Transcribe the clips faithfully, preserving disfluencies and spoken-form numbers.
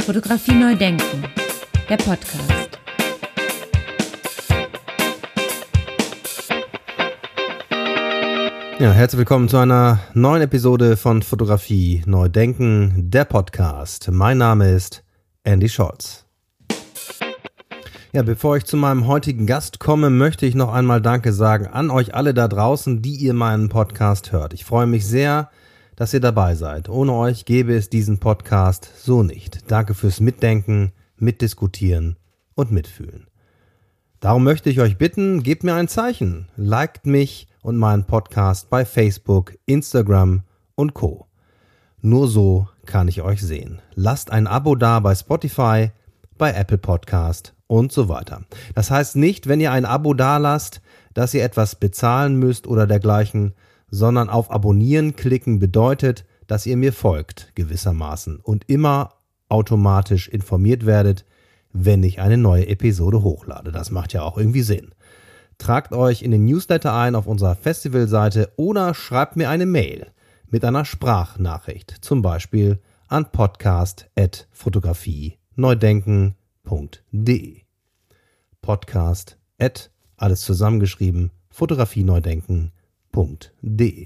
Fotografie neu denken, der Podcast. Ja, herzlich willkommen zu einer neuen Episode von Fotografie neu denken, der Podcast. Mein Name ist Andy Scholz. Ja, bevor ich zu meinem heutigen Gast komme, möchte ich noch einmal Danke sagen an euch alle da draußen, die ihr meinen Podcast hört. Ich freue mich sehr, dass ihr dabei seid. Ohne euch gäbe es diesen Podcast so nicht. Danke fürs Mitdenken, Mitdiskutieren und Mitfühlen. Darum möchte ich euch bitten, gebt mir ein Zeichen, liked mich und meinen Podcast bei Facebook, Instagram und Co. Nur so kann ich euch sehen. Lasst ein Abo da bei Spotify, bei Apple Podcast und so weiter. Das heißt nicht, wenn ihr ein Abo da lasst, dass ihr etwas bezahlen müsst oder dergleichen, sondern auf Abonnieren klicken bedeutet, dass ihr mir folgt gewissermaßen und immer automatisch informiert werdet, wenn ich eine neue Episode hochlade. Das macht ja auch irgendwie Sinn. Tragt euch in den Newsletter ein auf unserer Festivalseite oder schreibt mir eine Mail mit einer Sprachnachricht, zum Beispiel an podcast at fotografie neu denken punkt de. Podcast at, alles zusammengeschrieben, fotografie neu denken punkt de.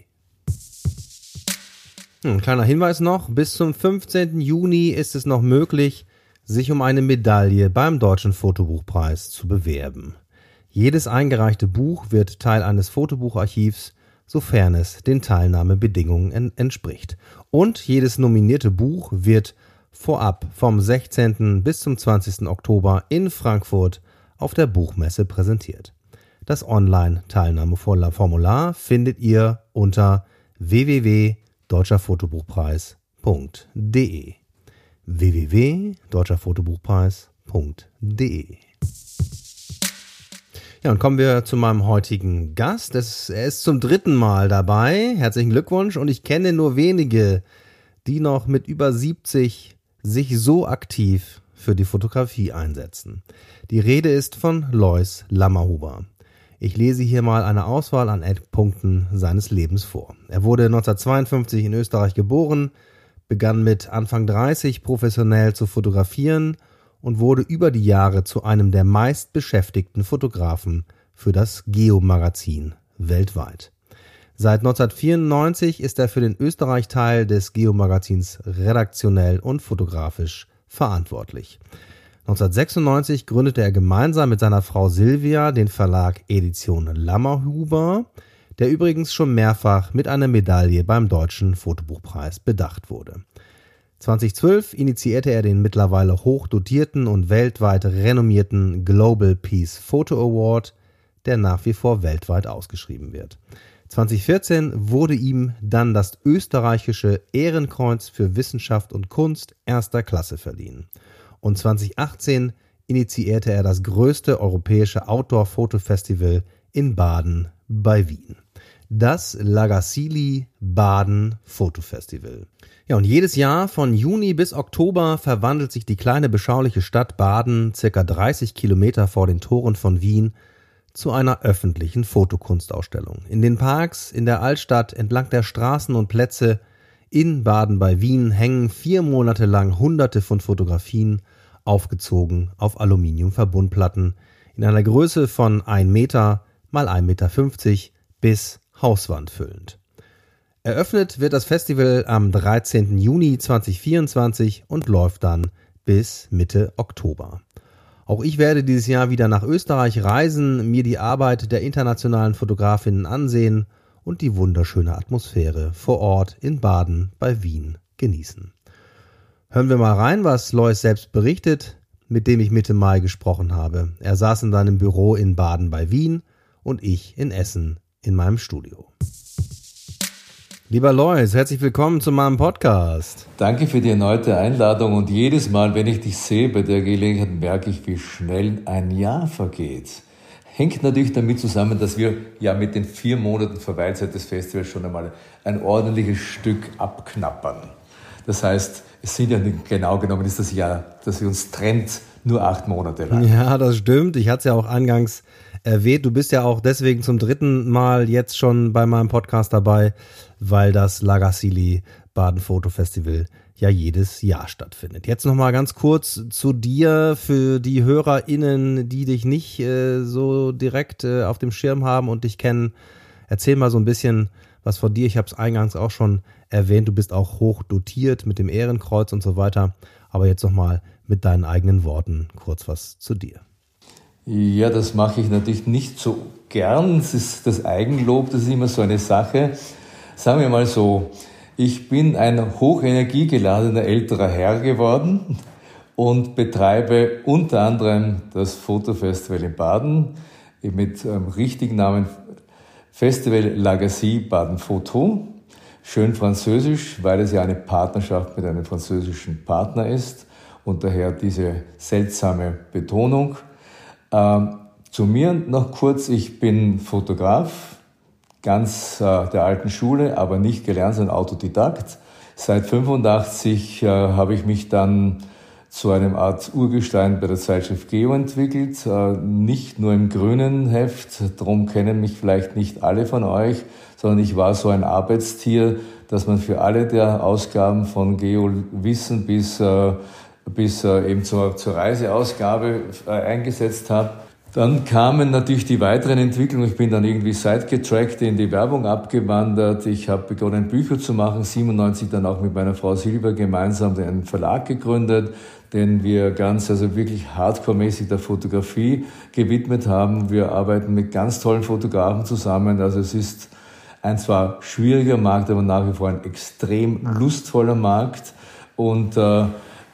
Ein kleiner Hinweis noch, bis zum fünfzehnten Juni ist es noch möglich, sich um eine Medaille beim Deutschen Fotobuchpreis zu bewerben. Jedes eingereichte Buch wird Teil eines Fotobucharchivs, sofern es den Teilnahmebedingungen en- entspricht. Und jedes nominierte Buch wird vorab vom sechzehnten bis zum zwanzigsten Oktober in Frankfurt auf der Buchmesse präsentiert. Das Online-Teilnahmeformular findet ihr unter w w w punkt deutscher fotobuchpreis punkt de. w w w punkt deutscher fotobuchpreis punkt de. Ja, und kommen wir zu meinem heutigen Gast. Es, er ist zum dritten Mal dabei. Herzlichen Glückwunsch. Und ich kenne nur wenige, die noch mit über siebzig sich so aktiv für die Fotografie einsetzen. Die Rede ist von Lois Lammerhuber. Ich lese hier mal eine Auswahl an Eckpunkten seines Lebens vor. Er wurde neunzehnhundertzweiundfünfzig in Österreich geboren, begann mit Anfang dreißig professionell zu fotografieren und wurde über die Jahre zu einem der meistbeschäftigten Fotografen für das Geo-Magazin weltweit. Seit neunzehnhundertvierundneunzig ist er für den Österreich-Teil des Geo-Magazins redaktionell und fotografisch verantwortlich. neunzehnhundertsechsundneunzig gründete er gemeinsam mit seiner Frau Silvia den Verlag Edition Lammerhuber, der übrigens schon mehrfach mit einer Medaille beim Deutschen Fotobuchpreis bedacht wurde. zweitausendzwölf initiierte er den mittlerweile hochdotierten und weltweit renommierten Global Peace Photo Award, der nach wie vor weltweit ausgeschrieben wird. zweitausendvierzehn wurde ihm dann das österreichische Ehrenkreuz für Wissenschaft und Kunst erster Klasse verliehen. Und zweitausendachtzehn initiierte er das größte europäische Outdoor-Foto-Festival in Baden bei Wien. Das Lagassili Baden Fotofestival. Ja, und jedes Jahr von Juni bis Oktober verwandelt sich die kleine beschauliche Stadt Baden, circa dreißig Kilometer vor den Toren von Wien, zu einer öffentlichen Fotokunstausstellung. In den Parks, in der Altstadt, entlang der Straßen und Plätze in Baden bei Wien hängen vier Monate lang Hunderte von Fotografien, aufgezogen auf Aluminiumverbundplatten, in einer Größe von ein Meter mal ein Meter fünfzig bis hauswandfüllend. Eröffnet wird das Festival am dreizehnten Juni zweitausendvierundzwanzig und läuft dann bis Mitte Oktober. Auch ich werde dieses Jahr wieder nach Österreich reisen, mir die Arbeit der internationalen Fotografinnen ansehen und die wunderschöne Atmosphäre vor Ort in Baden bei Wien genießen. Hören wir mal rein, was Lois selbst berichtet, mit dem ich Mitte Mai gesprochen habe. Er saß in seinem Büro in Baden bei Wien und ich in Essen in meinem Studio. Lieber Lois, herzlich willkommen zu meinem Podcast. Danke für die erneute Einladung und jedes Mal, wenn ich dich sehe bei der Gelegenheit, merke ich, wie schnell ein Jahr vergeht. Hängt natürlich damit zusammen, dass wir ja mit den vier Monaten Verweilzeit des Festivals schon einmal ein ordentliches Stück abknappern. Das heißt, es sind ja genau genommen ist das Jahr, das uns trennt, nur acht Monate lang. Ja, das stimmt. Ich hatte es ja auch eingangs erwähnt. Du bist ja auch deswegen zum dritten Mal jetzt schon bei meinem Podcast dabei, weil das Lagassili Baden Photo Festival ja jedes Jahr stattfindet. Jetzt nochmal ganz kurz zu dir für die HörerInnen, die dich nicht äh, so direkt äh, auf dem Schirm haben und dich kennen. Erzähl mal so ein bisschen was von dir. Ich habe es eingangs auch schon erwähnt, du bist auch hoch dotiert mit dem Ehrenkreuz und so weiter. Aber jetzt nochmal mit deinen eigenen Worten kurz was zu dir. Ja, das mache ich natürlich nicht so gern. Das ist das Eigenlob, das ist immer so eine Sache. Sagen wir mal so, ich bin ein hochenergiegeladener älterer Herr geworden und betreibe unter anderem das Fotofestival in Baden mit dem richtigen Namen Festival Lagacy Baden Photo. Schön französisch, weil es ja eine Partnerschaft mit einem französischen Partner ist und daher diese seltsame Betonung. Ähm, zu mir noch kurz, ich bin Fotograf, ganz äh, der alten Schule, aber nicht gelernt, sondern Autodidakt. Seit fünfundachtzig äh, habe ich mich dann zu einem Art Urgestein bei der Zeitschrift Geo entwickelt, äh, nicht nur im grünen Heft, darum kennen mich vielleicht nicht alle von euch, sondern ich war so ein Arbeitstier, dass man für alle der Ausgaben von Geo Wissen bis äh, bis äh, eben zur, zur Reiseausgabe äh, eingesetzt habe. Dann kamen natürlich die weiteren Entwicklungen. Ich bin dann irgendwie sidegetrackt in die Werbung abgewandert. Ich habe begonnen, Bücher zu machen. siebenundneunzig dann auch mit meiner Frau Silber gemeinsam einen Verlag gegründet, den wir ganz, also wirklich hardcore-mäßig der Fotografie gewidmet haben. Wir arbeiten mit ganz tollen Fotografen zusammen. Also es ist ein zwar schwieriger Markt, aber nach wie vor ein extrem lustvoller Markt. Und äh,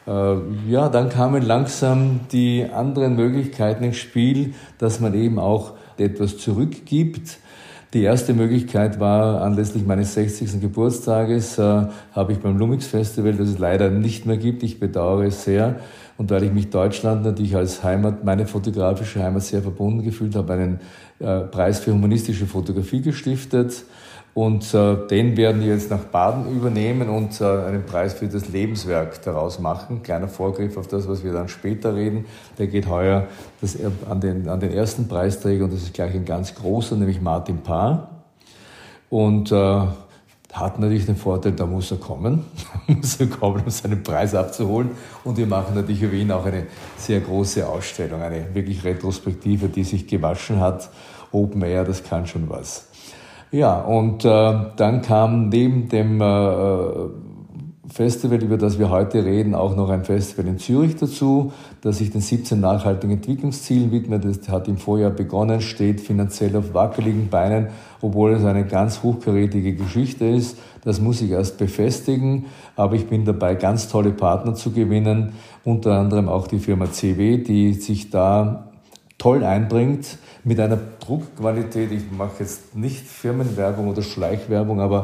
Ja, dann kamen langsam die anderen Möglichkeiten ins Spiel, dass man eben auch etwas zurückgibt. Die erste Möglichkeit war, anlässlich meines sechzigsten Geburtstages äh, habe ich beim Lumix Festival, das es leider nicht mehr gibt, ich bedauere es sehr, und weil ich mich Deutschland natürlich als Heimat, meine fotografische Heimat sehr verbunden gefühlt habe, einen äh, Preis für humanistische Fotografie gestiftet. Und äh, den werden wir jetzt nach Baden übernehmen und äh, einen Preis für das Lebenswerk daraus machen. Kleiner Vorgriff auf das, was wir dann später reden. Der geht heuer das, äh, an, den, an den ersten Preisträger und das ist gleich ein ganz großer, nämlich Martin Paar. Und äh, hat natürlich den Vorteil, da muss er kommen, muss er kommen, um seinen Preis abzuholen. Und wir machen natürlich für ihn auch eine sehr große Ausstellung, eine wirklich Retrospektive, die sich gewaschen hat. Open Air, das kann schon was. Ja, und äh, dann kam neben dem äh, Festival, über das wir heute reden, auch noch ein Festival in Zürich dazu, das sich den siebzehn nachhaltigen Entwicklungszielen widmet. Das hat im Vorjahr begonnen, steht finanziell auf wackeligen Beinen, obwohl es eine ganz hochkarätige Geschichte ist. Das muss ich erst befestigen, aber ich bin dabei, ganz tolle Partner zu gewinnen, unter anderem auch die Firma C W, die sich da toll einbringt, mit einer Druckqualität. Ich mache jetzt nicht Firmenwerbung oder Schleichwerbung, aber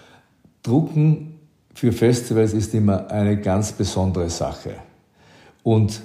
Drucken für Festivals ist immer eine ganz besondere Sache. Und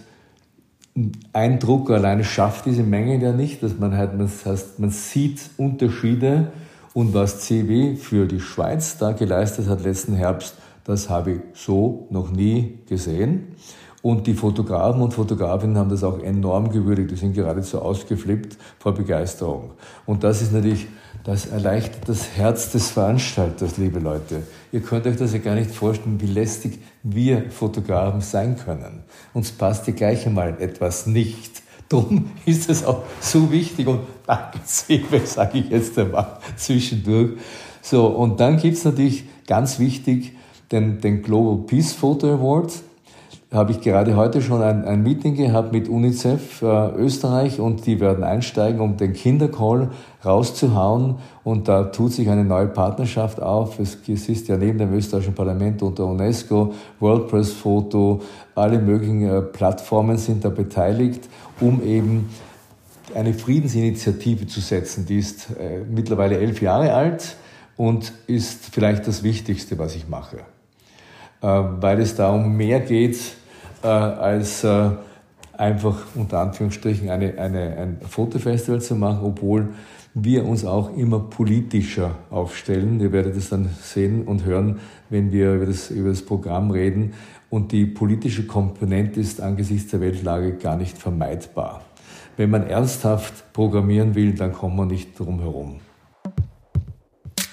ein Drucker alleine schafft diese Menge ja nicht, dass man halt, das heißt, man sieht Unterschiede. Und was C W für die Schweiz da geleistet hat letzten Herbst, das habe ich so noch nie gesehen. Und die Fotografen und Fotografinnen haben das auch enorm gewürdigt. Die sind geradezu ausgeflippt vor Begeisterung. Und das ist natürlich, das erleichtert das Herz des Veranstalters, liebe Leute. Ihr könnt euch das ja gar nicht vorstellen, wie lästig wir Fotografen sein können. Uns passt ja gleich einmal etwas nicht. Darum ist es auch so wichtig. Und danke, Silve, sage ich jetzt einmal zwischendurch. So, und dann gibt's natürlich ganz wichtig den, den Global Peace Photo Award. Habe ich gerade heute schon ein, ein Meeting gehabt mit UNICEF äh, Österreich und die werden einsteigen, um den Kindercall rauszuhauen und da tut sich eine neue Partnerschaft auf. Es, es ist ja neben dem österreichischen Parlament und der UNESCO, World Press Photo, alle möglichen äh, Plattformen sind da beteiligt, um eben eine Friedensinitiative zu setzen. Die ist äh, mittlerweile elf Jahre alt und ist vielleicht das Wichtigste, was ich mache. Weil es da um mehr geht, äh, als äh, einfach unter Anführungsstrichen eine, eine, ein Fotofestival zu machen, obwohl wir uns auch immer politischer aufstellen. Ihr werdet es dann sehen und hören, wenn wir über das, über das Programm reden. Und die politische Komponente ist angesichts der Weltlage gar nicht vermeidbar. Wenn man ernsthaft programmieren will, dann kommt man nicht drum herum.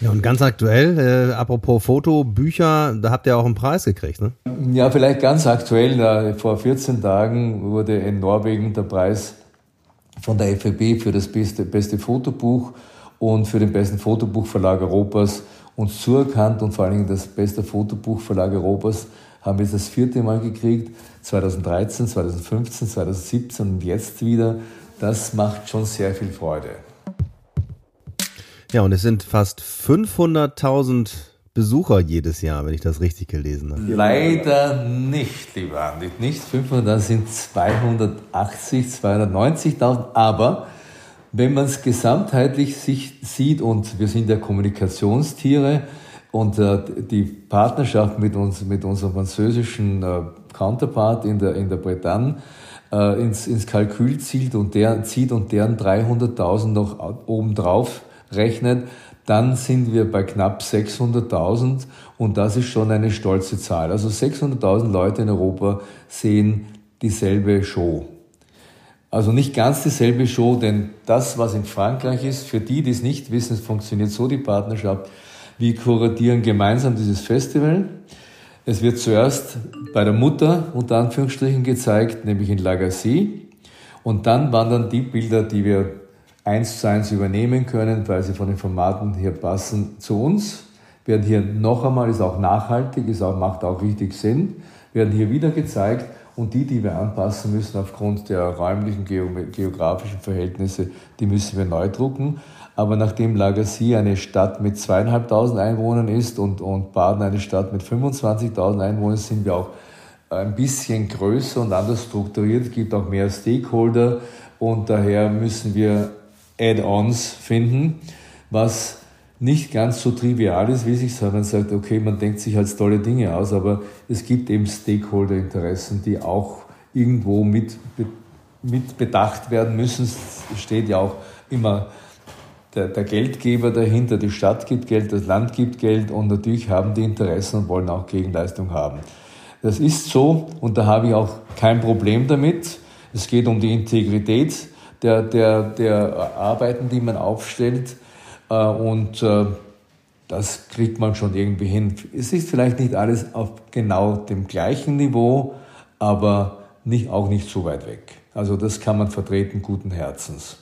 Ja, und ganz aktuell, äh, apropos Foto, Bücher, da habt ihr auch einen Preis gekriegt, ne? Ja, vielleicht ganz aktuell, da, vor vierzehn Tagen wurde in Norwegen der Preis von der F E B für das beste, beste Fotobuch und für den besten Fotobuchverlag Europas uns zuerkannt, und vor allen Dingen das beste Fotobuchverlag Europas haben wir jetzt das vierte Mal gekriegt, zweitausenddreizehn, zweitausendfünfzehn, zweitausendsiebzehn und jetzt wieder. Das macht schon sehr viel Freude. Ja, und es sind fast fünfhunderttausend Besucher jedes Jahr, wenn ich das richtig gelesen habe. Leider nicht, lieber Andi. Nicht fünfhundert, das sind zweihundertachtzig, zweihundertneunzigtausend. Aber wenn man es gesamtheitlich sich sieht, und wir sind ja Kommunikationstiere, und äh, die Partnerschaft mit uns, mit unserem französischen äh, Counterpart in der, in der Bretagne äh, ins, ins Kalkül zielt und, der, zieht und deren dreihunderttausend noch obendrauf rechnet, dann sind wir bei knapp sechshunderttausend, und das ist schon eine stolze Zahl. Also sechshunderttausend Leute in Europa sehen dieselbe Show. Also nicht ganz dieselbe Show, denn das, was in Frankreich ist, für die, die es nicht wissen, es funktioniert so, die Partnerschaft, wir kuratieren gemeinsam dieses Festival. Es wird zuerst bei der Mutter, unter Anführungsstrichen, gezeigt, nämlich in Lagacy, und dann wandern die Bilder, die wir eins zu eins übernehmen können, weil sie von den Formaten hier passen, zu uns, werden hier noch einmal, ist auch nachhaltig, ist auch, macht auch richtig Sinn, werden hier wieder gezeigt, und die, die wir anpassen müssen aufgrund der räumlichen, geografischen Verhältnisse, die müssen wir neu drucken. Aber nachdem Lagacy eine Stadt mit zweieinhalbtausend Einwohnern ist und, und Baden eine Stadt mit fünfundzwanzigtausend Einwohnern, sind wir auch ein bisschen größer und anders strukturiert. Es gibt auch mehr Stakeholder, und daher müssen wir Add-ons finden, was nicht ganz so trivial ist, wie sich, sondern sagt, okay, man denkt sich halt tolle Dinge aus, aber es gibt eben Stakeholder-Interessen, die auch irgendwo mit, mit bedacht werden müssen. Es steht ja auch immer der, der Geldgeber dahinter, die Stadt gibt Geld, das Land gibt Geld, und natürlich haben die Interessen und wollen auch Gegenleistung haben. Das ist so, und da habe ich auch kein Problem damit. Es geht um die Integrität Der, der, der Arbeiten, die man aufstellt, äh, und äh, das kriegt man schon irgendwie hin. Es ist vielleicht nicht alles auf genau dem gleichen Niveau, aber nicht, auch nicht so weit weg. Also das kann man vertreten, guten Herzens.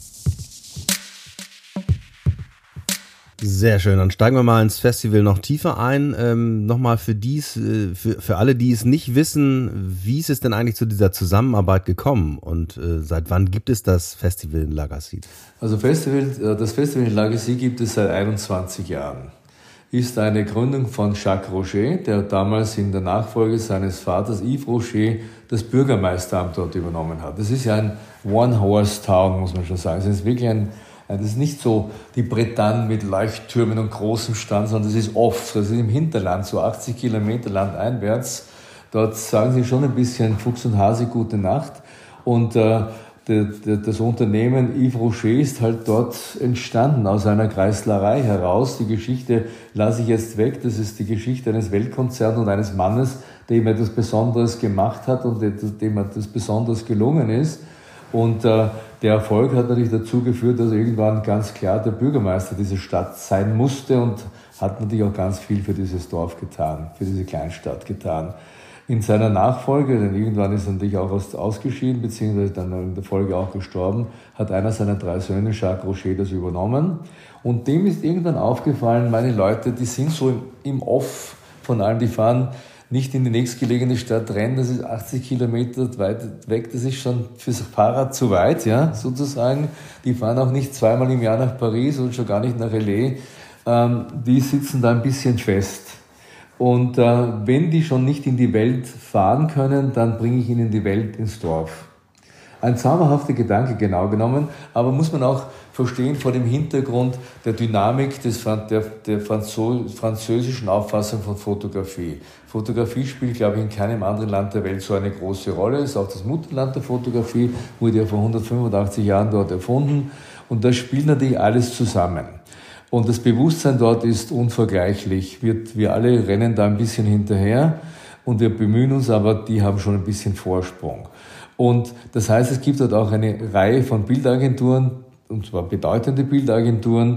Sehr schön, dann steigen wir mal ins Festival noch tiefer ein. Ähm, Nochmal für dies, äh, für, für alle, die es nicht wissen, wie ist es denn eigentlich zu dieser Zusammenarbeit gekommen, und äh, seit wann gibt es das Festival in Lagacy? Also Festival, das Festival in Lagacy gibt es seit einundzwanzig Jahren. Ist eine Gründung von Jacques Roger, der damals in der Nachfolge seines Vaters Yves Rocher das Bürgermeisteramt dort übernommen hat. Das ist ja ein One-Horse-Town, muss man schon sagen. Es ist wirklich ein Das ist nicht so die Bretagne mit Leuchttürmen und großem Stand, sondern das ist oft, das ist im Hinterland, so achtzig Kilometer landeinwärts. Dort sagen sie schon ein bisschen Fuchs und Hase gute Nacht. Und äh, de, de, das Unternehmen Yves Rocher ist halt dort entstanden, aus einer Kreislerei heraus. Die Geschichte lasse ich jetzt weg. Das ist die Geschichte eines Weltkonzerns und eines Mannes, der ihm etwas Besonderes gemacht hat und dem etwas Besonderes gelungen ist. Und äh, der Erfolg hat natürlich dazu geführt, dass irgendwann ganz klar der Bürgermeister dieser Stadt sein musste, und hat natürlich auch ganz viel für dieses Dorf getan, für diese Kleinstadt getan. In seiner Nachfolge, denn irgendwann ist er natürlich auch ausgeschieden, beziehungsweise dann in der Folge auch gestorben, hat einer seiner drei Söhne, Jacques Rocher, das übernommen. Und dem ist irgendwann aufgefallen, meine Leute, die sind so im, im Off von allem, die fahren nicht in die nächstgelegene Stadt rennen, das ist achtzig Kilometer weit weg, das ist schon fürs Fahrrad zu weit, ja, sozusagen. Die fahren auch nicht zweimal im Jahr nach Paris und schon gar nicht nach L A. Ähm, die sitzen da ein bisschen fest. Und äh, wenn die schon nicht in die Welt fahren können, dann bringe ich ihnen die Welt ins Dorf. Ein zauberhafter Gedanke, genau genommen, aber muss man auch verstehen vor dem Hintergrund der Dynamik des, der, der Franzo, französischen Auffassung von Fotografie. Fotografie spielt, glaube ich, in keinem anderen Land der Welt so eine große Rolle. Es ist auch das Mutterland der Fotografie, wurde ja vor hundertfünfundachtzig Jahren dort erfunden. Und das spielt natürlich alles zusammen. Und das Bewusstsein dort ist unvergleichlich. Wir, wir alle rennen da ein bisschen hinterher und wir bemühen uns, aber die haben schon ein bisschen Vorsprung. Und das heißt, es gibt dort auch eine Reihe von Bildagenturen, und zwar bedeutende Bildagenturen,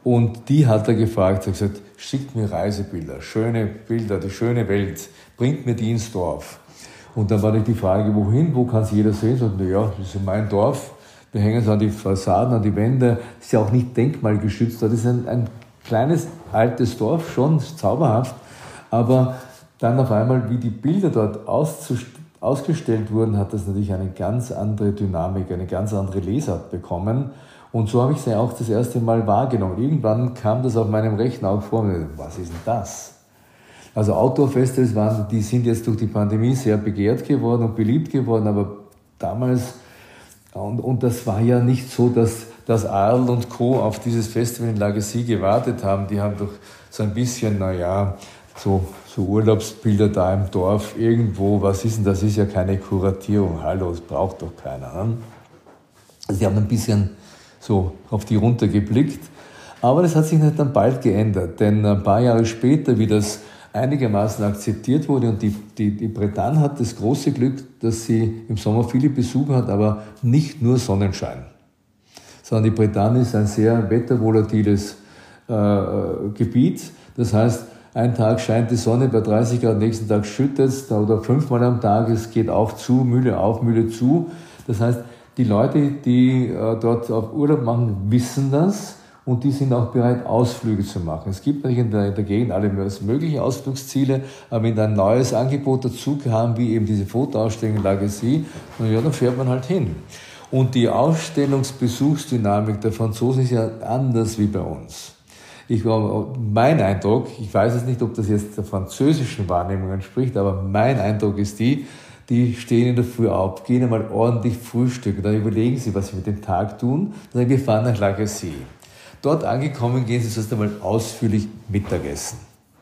Und die hat er gefragt, er hat gesagt, schickt mir Reisebilder, schöne Bilder, die schöne Welt, bringt mir die ins Dorf. Und dann war die Frage, wohin, wo kann es jeder sehen? Und naja, das ist mein Dorf, wir hängen es an die Fassaden, an die Wände, das ist ja auch nicht denkmalgeschützt, das ist ein, ein kleines, altes Dorf, schon zauberhaft, aber dann auf einmal, wie die Bilder dort ausgestellt wurden, hat das natürlich eine ganz andere Dynamik, eine ganz andere Lesart bekommen. Und so habe ich es ja auch das erste Mal wahrgenommen. Irgendwann kam das auf meinem Rechner auch vor mir. Was ist denn das? Also Outdoor-Festivals waren, die sind jetzt durch die Pandemie sehr begehrt geworden und beliebt geworden, aber damals, und, und das war ja nicht so, dass, dass Adel und Co. auf dieses Festival in Lagasse gewartet haben. Die haben doch so ein bisschen, naja, so, so Urlaubsbilder da im Dorf irgendwo, was ist denn das? Ist ja keine Kuratierung, hallo, das braucht doch keiner. Ne? Also die haben ein bisschen so auf die runtergeblickt, aber das hat sich dann bald geändert, denn ein paar Jahre später, wie das einigermaßen akzeptiert wurde und die, die, die Bretagne hat das große Glück, dass sie im Sommer viele Besucher hat, aber nicht nur Sonnenschein, sondern die Bretagne ist ein sehr wettervolatiles äh, Gebiet, das heißt, ein Tag scheint die Sonne bei dreißig Grad, nächsten Tag schüttet es oder fünfmal am Tag, es geht auf, zu, Mühle auf, Mühle zu. Das heißt, die Leute, die äh, dort auf Urlaub machen, wissen das und die sind auch bereit, Ausflüge zu machen. Es gibt natürlich in der, in der Gegend alle möglichen Ausflugsziele, aber wenn ein neues Angebot dazu kam, wie eben diese Fotoausstellung in Lagasse, ja, dann fährt man halt hin. Und die Ausstellungsbesuchsdynamik der Franzosen ist ja anders wie bei uns. Ich war, mein Eindruck, ich weiß jetzt nicht, ob das jetzt der französischen Wahrnehmung entspricht, aber mein Eindruck ist die, die stehen in der Früh auf, gehen einmal ordentlich frühstücken, dann überlegen sie, was sie mit dem Tag tun, dann sagen wir fahren nach Lagasse. Dort angekommen gehen sie zuerst einmal ausführlich Mittagessen.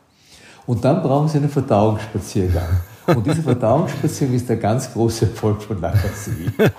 Und dann brauchen sie einen Verdauungsspaziergang. Und dieser Verdauungsspaziergang ist der ganz große Erfolg von Lagasse.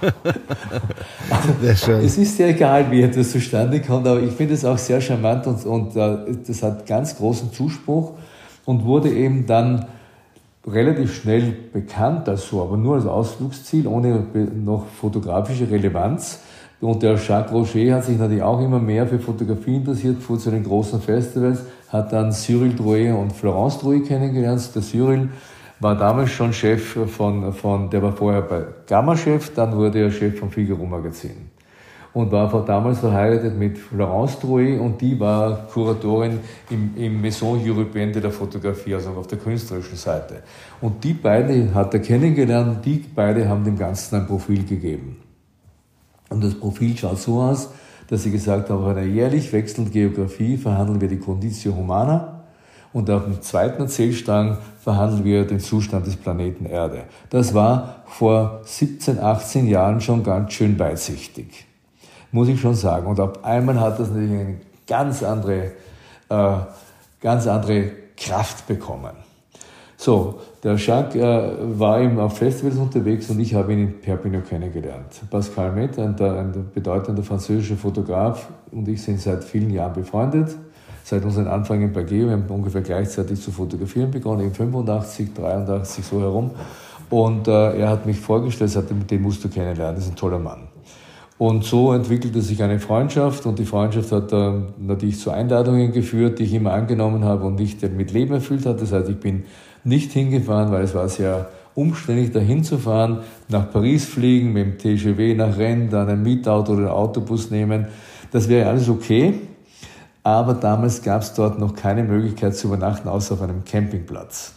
Sehr schön. Es ist ja egal, wie etwas zustande kommt, aber ich finde es auch sehr charmant und, und uh, das hat ganz großen Zuspruch und wurde eben dann relativ schnell bekannt als so, aber nur als Ausflugsziel, ohne noch fotografische Relevanz. Und der Jacques Roger hat sich natürlich auch immer mehr für Fotografie interessiert, fuhr zu den großen Festivals, hat dann Cyril Drouet und Florence Drouet kennengelernt. Der Cyril war damals schon Chef von, von, der war vorher bei Gamma-Chef, dann wurde er Chef vom Figaro-Magazin. Und war vor damals verheiratet mit Florence Drouet und die war Kuratorin im, im Maison Européenne de la Fotografie, also auf der künstlerischen Seite. Und die beiden hat er kennengelernt, die beide haben dem Ganzen ein Profil gegeben. Und das Profil schaut so aus, dass sie gesagt haben, auf einer jährlich wechselnden Geografie verhandeln wir die Conditio Humana und auf dem zweiten Erzählstrang verhandeln wir den Zustand des Planeten Erde. Das war vor siebzehn, achtzehn Jahren schon ganz schön weitsichtig, muss ich schon sagen. Und auf einmal hat das natürlich eine ganz andere, äh, ganz andere Kraft bekommen. So, der Jacques äh, war eben auf Festivals unterwegs und ich habe ihn in Perpignan kennengelernt. Pascal Met, ein, ein bedeutender französischer Fotograf, und ich sind seit vielen Jahren befreundet. Seit unseren Anfängen bei Geo, wir haben ungefähr gleichzeitig zu fotografieren begonnen, in fünfundachtzig, dreiundachtzig, so herum. Und äh, er hat mich vorgestellt, sagte, den musst du kennenlernen, das ist ein toller Mann. Und so entwickelte sich eine Freundschaft und die Freundschaft hat äh, natürlich zu Einladungen geführt, die ich immer angenommen habe und nicht mit Leben erfüllt hat. Das heißt, ich bin nicht hingefahren, weil es war sehr umständlich, da hinzufahren, nach Paris fliegen, mit dem T G V nach Rennes, dann ein Mietauto oder einen Autobus nehmen. Das wäre alles okay. Aber damals gab es dort noch keine Möglichkeit zu übernachten, außer auf einem Campingplatz.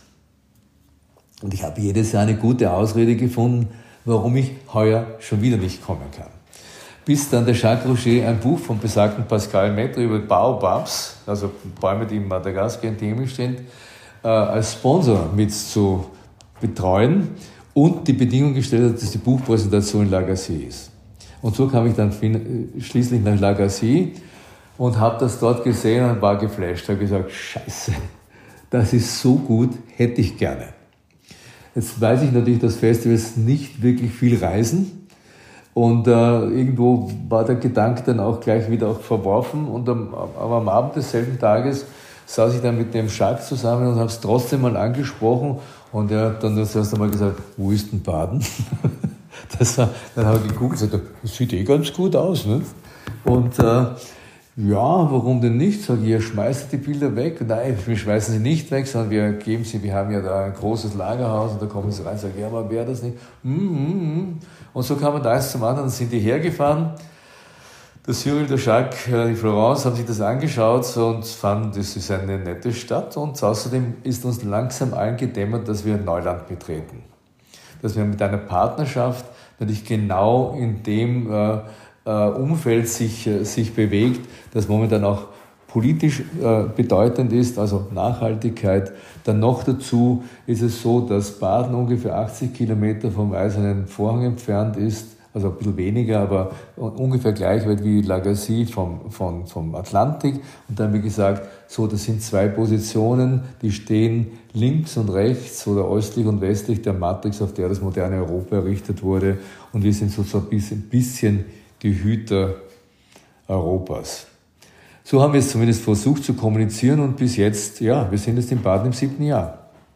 Und ich habe jedes Jahr eine gute Ausrede gefunden, warum ich heuer schon wieder nicht kommen kann. Bis dann der Jacques Roger ein Buch von besagten Pascal Maitre über Baobabs, also Bäume, die in Madagaskar in dem Himmel stehen, äh, als Sponsor mit zu betreuen und die Bedingung gestellt hat, dass die Buchpräsentation in Lagasse ist. Und so kam ich dann schließlich nach Lagasse und habe das dort gesehen und war geflasht. Ich habe gesagt, Scheiße, das ist so gut, hätte ich gerne. Jetzt weiß ich natürlich, dass Festivals nicht wirklich viel reisen. Und äh, irgendwo war der Gedanke dann auch gleich wieder auch verworfen. Und am, aber am Abend desselben Tages saß ich dann mit dem Jacques zusammen und habe es trotzdem mal angesprochen. Und er hat dann das erste Mal gesagt, wo ist denn Baden? Das war, dann habe ich geguckt und gesagt, das sieht eh ganz gut aus. Ne? Und äh, Ja, warum denn nicht? Sag ich, ihr schmeißt die Bilder weg. Nein, wir schmeißen sie nicht weg, sondern wir geben sie, wir haben ja da ein großes Lagerhaus und da kommen sie rein und sagen, ja, aber wäre das nicht? Mm, mm, mm. Und so kam man da eins zum anderen, dann sind die hergefahren. Der Cyril, der Jacques, die Florence haben sich das angeschaut und fanden, das ist eine nette Stadt. Und außerdem ist uns langsam allen gedämmert, dass wir Neuland betreten. Dass wir mit einer Partnerschaft natürlich genau in dem äh, äh, Umfeld sich, äh, sich bewegt, das momentan auch politisch äh, bedeutend ist, also Nachhaltigkeit. Dann noch dazu ist es so, dass Baden ungefähr achtzig Kilometer vom Eisernen Vorhang entfernt ist, also ein bisschen weniger, aber ungefähr gleich weit wie Lagacy vom, vom, vom Atlantik. Und dann, wie gesagt, so, das sind zwei Positionen, die stehen links und rechts oder östlich und westlich der Matrix, auf der das moderne Europa errichtet wurde. Und wir sind sozusagen ein bisschen, bisschen die Hüter Europas. So haben wir es zumindest versucht zu kommunizieren und bis jetzt, ja, wir sind jetzt in Baden im siebten Jahr.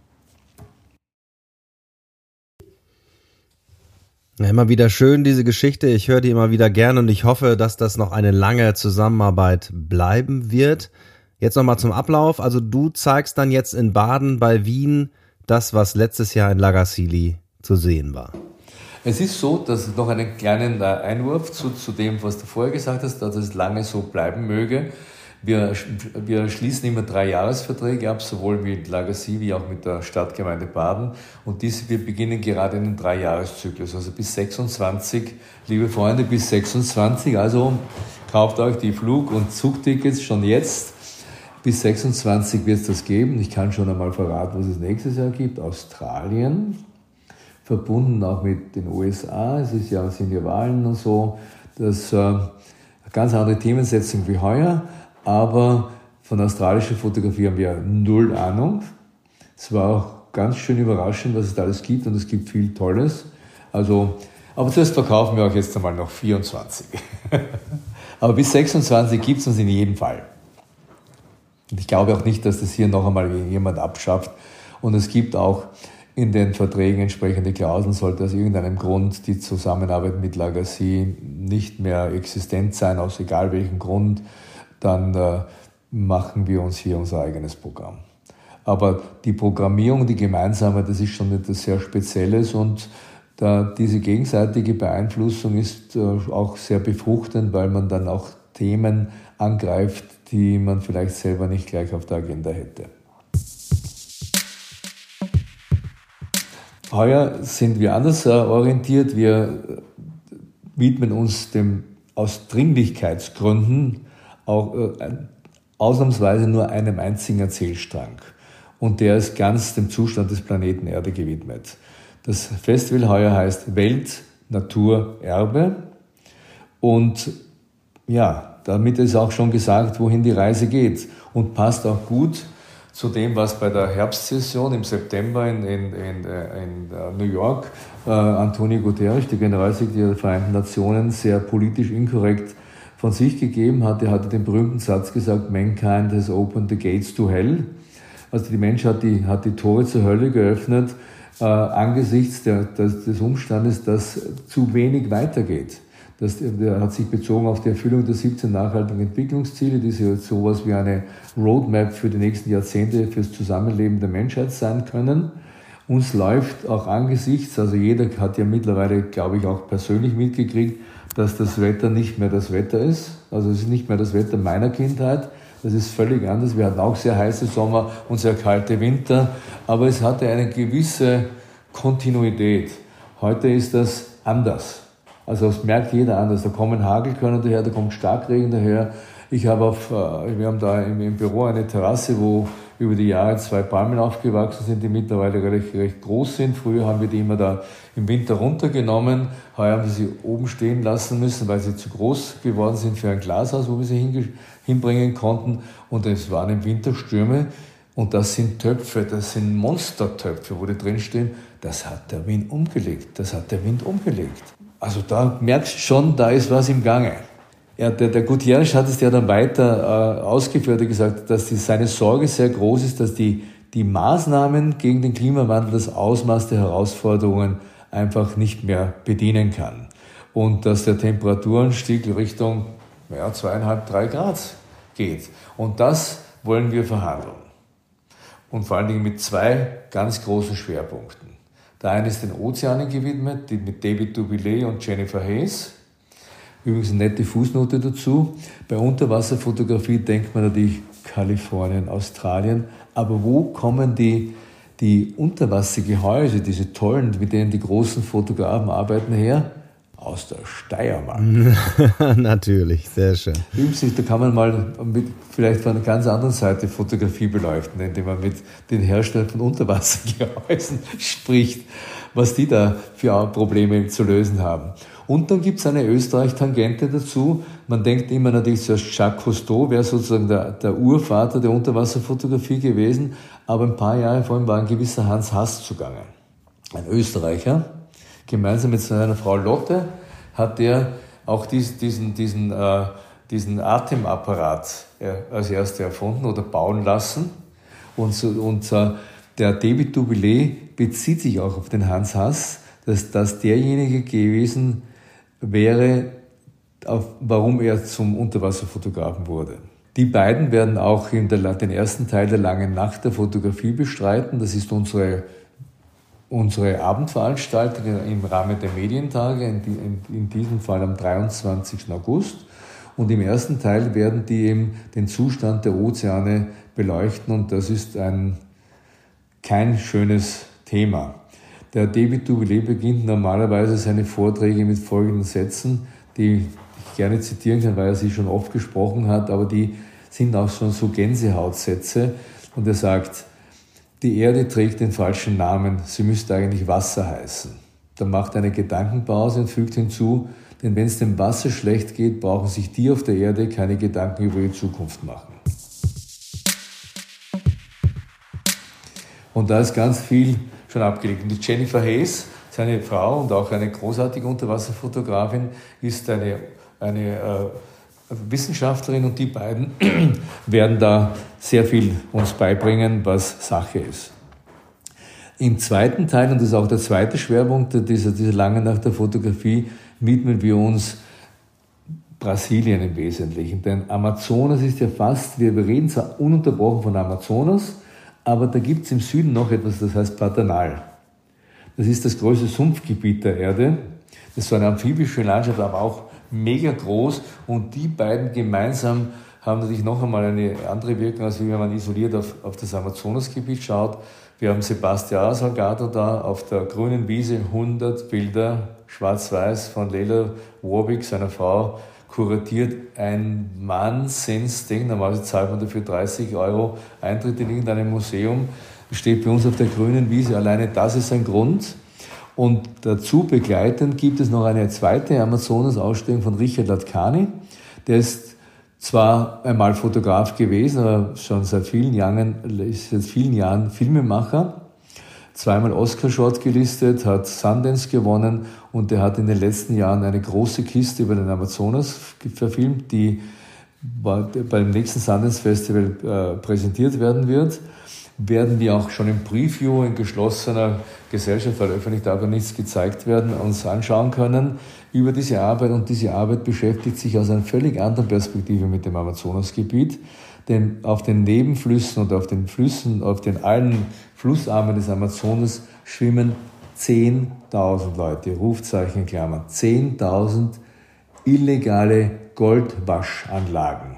Ja, immer wieder schön, diese Geschichte. Ich höre die immer wieder gern und ich hoffe, dass das noch eine lange Zusammenarbeit bleiben wird. Jetzt nochmal zum Ablauf. Also du zeigst dann jetzt in Baden bei Wien das, was letztes Jahr in Lagacy zu sehen war. Es ist so, dass es noch einen kleinen Einwurf zu, zu dem, was du vorher gesagt hast, dass es lange so bleiben möge. Wir, wir schließen immer drei Jahresverträge ab, sowohl mit Lagacy wie auch mit der Stadtgemeinde Baden. Und diese, wir beginnen gerade einen Dreijahreszyklus, also bis sechsundzwanzig, liebe Freunde, bis sechsundzwanzig. Also kauft euch die Flug- und Zugtickets schon jetzt. Bis sechsundzwanzig wird es das geben. Ich kann schon einmal verraten, was es nächstes Jahr gibt. Australien, verbunden auch mit den U S A. Es ist ja, sind ja Wahlen und so. Das äh, ganz andere Themensetzung wie heuer. Aber von australischer Fotografie haben wir null Ahnung. Es war auch ganz schön überraschend, was es da alles gibt und es gibt viel Tolles. Also, aber zuerst verkaufen wir auch jetzt einmal noch vierundzwanzig. Aber bis sechsundzwanzig gibt es uns in jedem Fall. Und ich glaube auch nicht, dass das hier noch einmal jemand abschafft. Und es gibt auch in den Verträgen entsprechende Klauseln, sollte aus irgendeinem Grund die Zusammenarbeit mit Lagacy nicht mehr existent sein, aus egal welchem Grund, dann äh, machen wir uns hier unser eigenes Programm. Aber die Programmierung, die gemeinsame, das ist schon etwas sehr Spezielles und da diese gegenseitige Beeinflussung ist äh, auch sehr befruchtend, weil man dann auch Themen angreift, die man vielleicht selber nicht gleich auf der Agenda hätte. Heuer sind wir anders äh, orientiert. Wir widmen uns dem aus Dringlichkeitsgründen auch äh, ausnahmsweise nur einem einzigen Erzählstrang. Und der ist ganz dem Zustand des Planeten Erde gewidmet. Das Festival heuer heißt Welt, Natur, Erbe. Und ja, damit ist auch schon gesagt, wohin die Reise geht. Und passt auch gut zu dem, was bei der Herbstsession im September in, in, in, in New York äh, Antonio Guterres, der Generalsekretär der Vereinten Nationen, sehr politisch inkorrekt von sich gegeben hat. Er hatte den berühmten Satz gesagt, Mankind has opened the gates to hell. Also die Menschheit hat die, hat die Tore zur Hölle geöffnet, äh, angesichts der, des, des Umstandes, dass zu wenig weitergeht. Das, der hat sich bezogen auf die Erfüllung der siebzehn nachhaltigen Entwicklungsziele, die so etwas wie eine Roadmap für die nächsten Jahrzehnte fürs Zusammenleben der Menschheit sein können. Uns läuft auch angesichts, also jeder hat ja mittlerweile, glaube ich, auch persönlich mitgekriegt, dass das Wetter nicht mehr das Wetter ist. Also es ist nicht mehr das Wetter meiner Kindheit. Das ist völlig anders. Wir hatten auch sehr heiße Sommer und sehr kalte Winter. Aber es hatte eine gewisse Kontinuität. Heute ist das anders. Also das merkt jeder anders. Da kommen Hagelkörner daher, da kommt Starkregen daher. Ich habe auf, wir haben da im, im Büro eine Terrasse, wo über die Jahre zwei Palmen aufgewachsen sind, die mittlerweile recht, recht groß sind. Früher haben wir die immer da im Winter runtergenommen. Heuer haben wir sie oben stehen lassen müssen, weil sie zu groß geworden sind für ein Glashaus, wo wir sie hinge- hinbringen konnten. Und es waren im Winter Stürme. Und das sind Töpfe, das sind Monstertöpfe, wo die drinstehen. Das hat der Wind umgelegt. Das hat der Wind umgelegt. Also da merkst du schon, da ist was im Gange. Ja, der, der Guterres hat es ja dann weiter äh, ausgeführt und gesagt, dass die, seine Sorge sehr groß ist, dass die, die Maßnahmen gegen den Klimawandel das Ausmaß der Herausforderungen einfach nicht mehr bedienen kann. Und dass der Temperaturanstieg Richtung ja, zweieinhalb, drei Grad geht. Und das wollen wir verhandeln. Und vor allen Dingen mit zwei ganz großen Schwerpunkten. Der eine ist den Ozeanen gewidmet, die mit David Dubillet und Jennifer Hayes. Übrigens eine nette Fußnote dazu. Bei Unterwasserfotografie denkt man natürlich Kalifornien, Australien. Aber wo kommen die, die Unterwassergehäuse, diese tollen, mit denen die großen Fotografen arbeiten, her? Aus der Steiermark. Natürlich, sehr schön. Übrigens, da kann man mal mit, vielleicht von einer ganz anderen Seite Fotografie beleuchten, indem man mit den Herstellern von Unterwassergehäusen spricht, was die da für Probleme zu lösen haben. Und dann gibt es eine Österreich-Tangente dazu. Man denkt immer natürlich zuerst, Jacques Cousteau wäre sozusagen der, der Urvater der Unterwasserfotografie gewesen, aber ein paar Jahre vor ihm war ein gewisser Hans Hass zugange, ein Österreicher. Gemeinsam mit seiner Frau Lotte hat er auch dies, diesen, diesen, äh, diesen Atemapparat äh, als erster erfunden oder bauen lassen. Und, so, und äh, der David Dubillet bezieht sich auch auf den Hans Hass, dass das derjenige gewesen wäre, auf, warum er zum Unterwasserfotografen wurde. Die beiden werden auch in der, den ersten Teil der Langen Nacht der Fotografie bestreiten. Das ist unsere Unsere Abendveranstaltung im Rahmen der Medientage, in, in, in diesem Fall am dreiundzwanzigsten August. Und im ersten Teil werden die eben den Zustand der Ozeane beleuchten und das ist ein, kein schönes Thema. Der David Dubillet beginnt normalerweise seine Vorträge mit folgenden Sätzen, die ich gerne zitieren kann, weil er sie schon oft gesprochen hat, aber die sind auch schon so Gänsehautsätze. Und er sagt: Die Erde trägt den falschen Namen, sie müsste eigentlich Wasser heißen. Dann macht er eine Gedankenpause und fügt hinzu, denn wenn es dem Wasser schlecht geht, brauchen sich die auf der Erde keine Gedanken über die Zukunft machen. Und da ist ganz viel schon abgelegt. Und die Jennifer Hayes, seine Frau und auch eine großartige Unterwasserfotografin, ist eine, eine äh, Wissenschaftlerin und die beiden werden da sehr viel uns beibringen, was Sache ist. Im zweiten Teil, und das ist auch der zweite Schwerpunkt dieser, dieser Langen Nacht der Fotografie, widmen wir uns Brasilien im Wesentlichen. Denn Amazonas ist ja fast, wir reden zwar ununterbrochen von Amazonas, aber da gibt es im Süden noch etwas, das heißt Pantanal. Das ist das größte Sumpfgebiet der Erde. Das ist so eine amphibische Landschaft, aber auch mega groß, und die beiden gemeinsam haben natürlich noch einmal eine andere Wirkung, als wenn man isoliert auf, auf das Amazonasgebiet schaut. Wir haben Sebastião Salgado da auf der grünen Wiese, hundert Bilder, schwarz-weiß von Leila Warwick, seiner Frau, kuratiert. Ein Wahnsinnsding. Normalerweise zahlt man dafür dreißig Euro Eintritt in irgendeinem Museum. Steht bei uns auf der grünen Wiese. Alleine das ist ein Grund. Und dazu begleitend gibt es noch eine zweite Amazonas-Ausstellung von Richard Latcani. Der ist zwar einmal Fotograf gewesen, aber schon seit vielen Jahren, ist seit vielen Jahren Filmemacher. Zweimal Oscar-Short gelistet, hat Sundance gewonnen und er hat in den letzten Jahren eine große Kiste über den Amazonas verfilmt, die beim nächsten Sundance-Festival äh, präsentiert werden wird. Werden wir auch schon im Preview in geschlossener Gesellschaft, weil öffentlich darf ja nichts gezeigt werden, uns anschauen können über diese Arbeit. Und diese Arbeit beschäftigt sich aus einer völlig anderen Perspektive mit dem Amazonasgebiet. Denn auf den Nebenflüssen und auf den Flüssen, auf den allen Flussarmen des Amazonas schwimmen zehntausend Leute, Rufzeichen in Klammern, zehntausend illegale Goldwaschanlagen.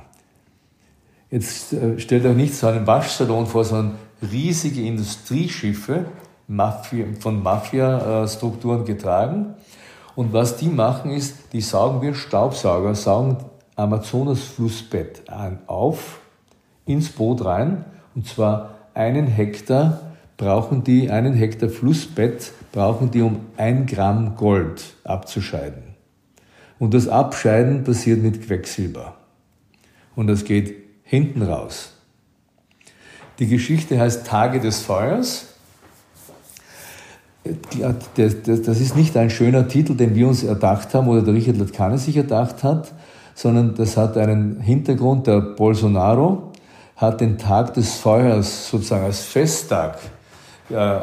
Jetzt äh, stellt euch nicht so einen Waschsalon vor, sondern riesige Industrieschiffe, Mafia, von Mafia-Strukturen getragen. Und was die machen ist, die saugen wie ein Staubsauger, saugen Amazonas-Flussbett auf, ins Boot rein. Und zwar einen Hektar brauchen die, einen Hektar Flussbett brauchen die, um ein Gramm Gold abzuscheiden. Und das Abscheiden passiert mit Quecksilber. Und das geht hinten raus. Die Geschichte heißt Tage des Feuers. Das ist nicht ein schöner Titel, den wir uns erdacht haben oder der Richard Latcani sich erdacht hat, sondern das hat einen Hintergrund. Der Bolsonaro hat den Tag des Feuers sozusagen als Festtag äh,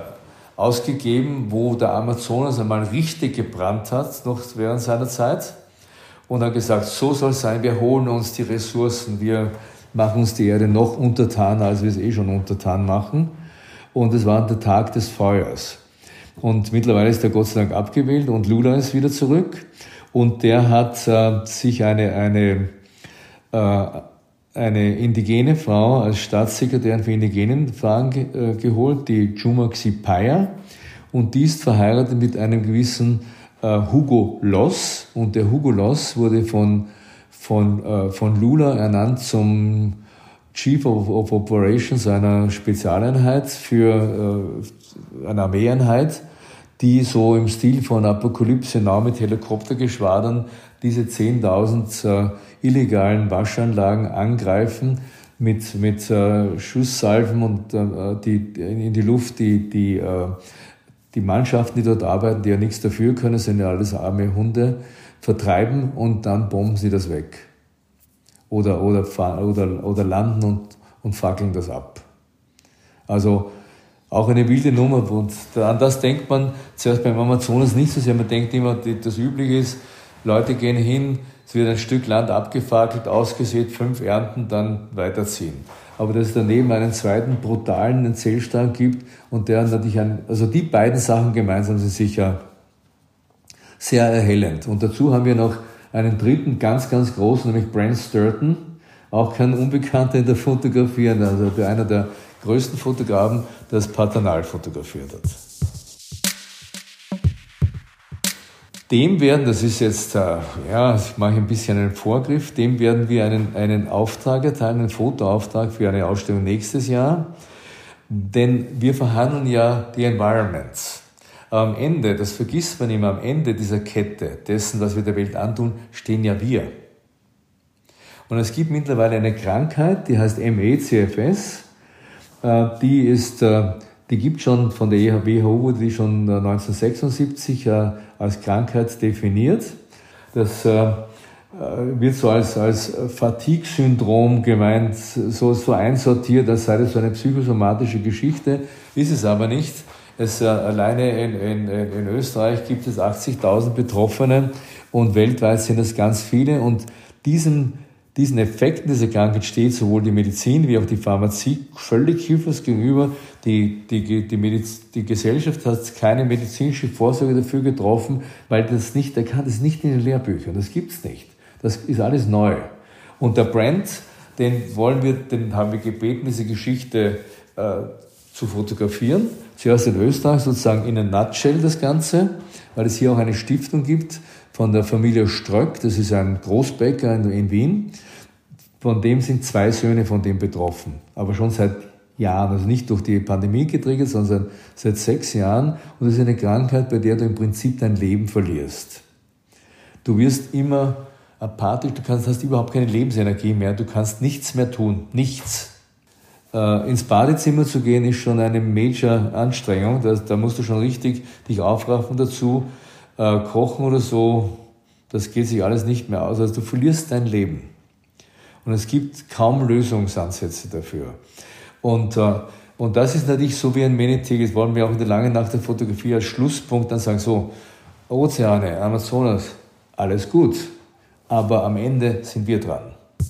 ausgegeben, wo der Amazonas einmal richtig gebrannt hat, noch während seiner Zeit. und hat gesagt, so soll es sein, wir holen uns die Ressourcen, wir machen uns die Erde noch untertaner, als wir es eh schon untertan machen. Und es war der Tag des Feuers. Und mittlerweile ist er Gott sei Dank abgewählt und Lula ist wieder zurück. Und der hat äh, sich eine, eine, äh, eine indigene Frau als Staatssekretärin für indigenen Fragen ge- äh, geholt, die Juma Xipaya. Und die ist verheiratet mit einem gewissen äh, Hugo Loss. Und der Hugo Loss wurde von, von, äh, von Lula ernannt zum Chief of, of Operations einer Spezialeinheit für äh, eine Armeeeinheit, die so im Stil von Apokalypse Now mit Helikoptergeschwadern diese zehntausend äh, illegalen Waschanlagen angreifen mit, mit äh, Schusssalven und äh, die, in die Luft die, die, äh, die Mannschaften, die dort arbeiten, die ja nichts dafür können, sind ja alles arme Hunde, vertreiben und dann bomben sie das weg. Oder, oder, oder, oder landen und, und fackeln das ab. Also auch eine wilde Nummer. Und an das denkt man zuerst beim Amazonas nicht so sehr. Man denkt immer, das Übliche ist, Leute gehen hin, es wird ein Stück Land abgefackelt, ausgesät, fünf Ernten, dann weiterziehen. Aber dass es daneben einen zweiten brutalen Erzählstrang gibt und der natürlich ein, also die beiden Sachen gemeinsam sind sicher sehr erhellend. Und dazu haben wir noch einen dritten ganz, ganz großen, nämlich Brent Sturton, auch kein Unbekannter in der Fotografie, also einer der größten Fotografen, der das Pantanal fotografiert hat. Dem werden, das ist jetzt, ja, ich mache ein bisschen einen Vorgriff, dem werden wir einen, einen Auftrag erteilen, einen Fotoauftrag für eine Ausstellung nächstes Jahr, denn wir verhandeln ja die Environments. Am Ende, das vergisst man immer, am Ende dieser Kette, dessen, was wir der Welt antun, stehen ja wir. Und es gibt mittlerweile eine Krankheit, die heißt M E C F S, die ist, die gibt schon von der W H O, wurde die schon neunzehnhundertsechsundsiebzig als Krankheit definiert. Das wird so als, als Fatigue-Syndrom gemeint, so, so einsortiert, als sei das so eine psychosomatische Geschichte, ist es aber nicht. Es, äh, alleine in, in, in Österreich gibt es achtzigtausend Betroffene und weltweit sind es ganz viele. Und diesen, diesen Effekten dieser Krankheit steht sowohl die Medizin wie auch die Pharmazie völlig hilflos gegenüber. Die, die, die, Mediz, die Gesellschaft hat keine medizinische Vorsorge dafür getroffen, weil das nicht erkannt ist, nicht in den Lehrbüchern. Das gibt's nicht. Das ist alles neu. Und der Brent, den wollen wir, den haben wir gebeten, diese Geschichte äh, zu fotografieren. Zuerst in Österreich, sozusagen in a nutshell das Ganze, weil es hier auch eine Stiftung gibt von der Familie Ströck, das ist ein Großbäcker in, in Wien. Von dem sind zwei Söhne von dem betroffen, aber schon seit Jahren, also nicht durch die Pandemie getriggert, sondern seit sechs Jahren. Und das ist eine Krankheit, bei der du im Prinzip dein Leben verlierst. Du wirst immer apathisch, du kannst, hast überhaupt keine Lebensenergie mehr, du kannst nichts mehr tun, nichts. Äh, ins Badezimmer zu gehen ist schon eine Major-Anstrengung, da, da musst du schon richtig dich aufraffen dazu. Äh, kochen oder so, das geht sich alles nicht mehr aus, also du verlierst dein Leben. Und es gibt kaum Lösungsansätze dafür. Und, äh, und das ist natürlich so wie ein Meneteg, das wollen wir auch in der langen Nacht der Fotografie als Schlusspunkt dann sagen, so, Ozeane, Amazonas, alles gut, aber am Ende sind wir dran.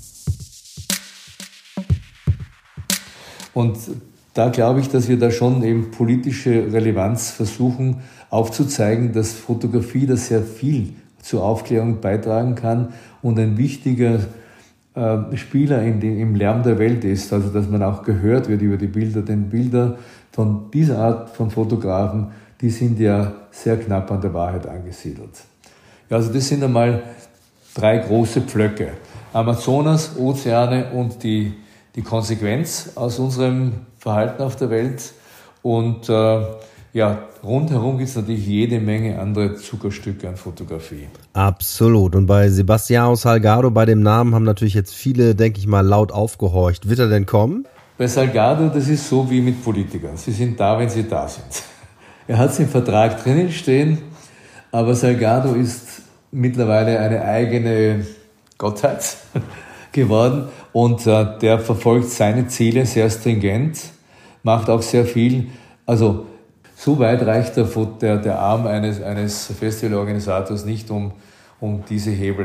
Und da glaube ich, dass wir da schon eben politische Relevanz versuchen aufzuzeigen, dass Fotografie da sehr viel zur Aufklärung beitragen kann und ein wichtiger äh, Spieler in die, im Lärm der Welt ist. Also dass man auch gehört wird über die Bilder. Denn Bilder von dieser Art von Fotografen, die sind ja sehr knapp an der Wahrheit angesiedelt. Ja, also das sind einmal drei große Pflöcke. Amazonas, Ozeane und die die Konsequenz aus unserem Verhalten auf der Welt. Und äh, ja, rundherum gibt es natürlich jede Menge andere Zuckerstücke an Fotografie. Absolut. Und bei Sebastião Salgado, bei dem Namen, haben natürlich jetzt viele, denke ich mal, laut aufgehorcht. Wird er denn kommen? Bei Salgado, das ist so wie mit Politikern. Sie sind da, wenn sie da sind. Er hat es im Vertrag drinnen stehen, aber Salgado ist mittlerweile eine eigene Gottheit geworden. Und äh, der verfolgt seine Ziele sehr stringent, macht auch sehr viel. Also so weit reicht der, der, der Arm eines, eines Festivalorganisators nicht, um, um diese Hebel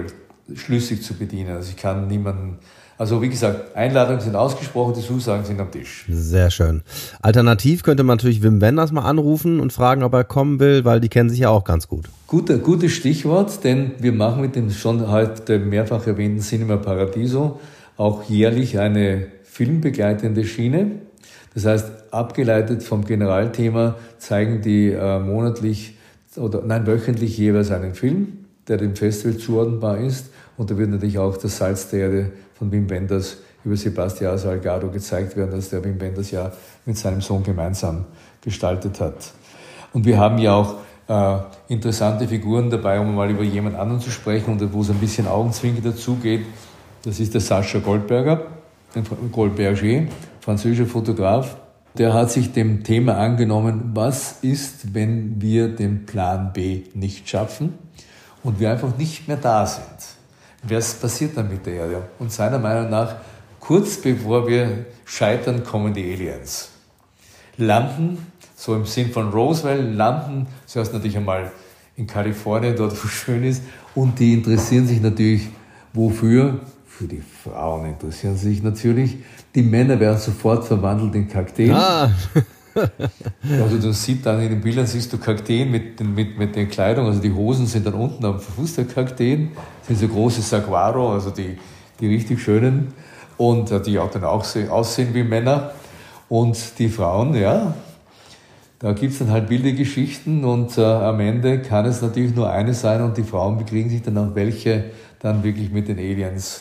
schlüssig zu bedienen. Also ich kann niemanden, also wie gesagt, Einladungen sind ausgesprochen, die Zusagen sind am Tisch. Sehr schön. Alternativ könnte man natürlich Wim Wenders mal anrufen und fragen, ob er kommen will, weil die kennen sich ja auch ganz gut. Guter, gutes Stichwort, denn wir machen mit dem schon heute mehrfach erwähnten Cinema Paradiso auch jährlich eine filmbegleitende Schiene. Das heißt, abgeleitet vom Generalthema zeigen die äh, monatlich oder nein, wöchentlich jeweils einen Film, der dem Festival zuordnenbar ist. Und da wird natürlich auch das Salz der Erde von Wim Wenders über Sebastião Salgado gezeigt werden, das der Wim Wenders ja mit seinem Sohn gemeinsam gestaltet hat. Und wir haben ja auch äh, interessante Figuren dabei, um mal über jemand anderen zu sprechen und wo es ein bisschen Augenzwinker dazugeht. Das ist der Sascha Goldberger, Goldberger, französischer Fotograf. Der hat sich dem Thema angenommen, was ist, wenn wir den Plan B nicht schaffen und wir einfach nicht mehr da sind. Was passiert dann mit der Erde? Und seiner Meinung nach, kurz bevor wir scheitern, kommen die Aliens. Landen, so im Sinn von Roswell, landen zuerst natürlich einmal in Kalifornien, dort wo schön ist, und die interessieren sich natürlich, wofür? Für die Frauen interessieren sich natürlich. Die Männer werden sofort verwandelt in Kakteen. Ah. Also du siehst dann in den Bildern, siehst du Kakteen mit den, mit, mit den Kleidung, also die Hosen sind dann unten am Fuß der Kakteen, sind so große Saguaro, also die, die richtig schönen, und die auch dann auch aussehen wie Männer. Und die Frauen, ja, da gibt es dann halt wilde Geschichten, und äh, am Ende kann es natürlich nur eine sein, und die Frauen bekriegen sich dann auch welche dann wirklich mit den Aliens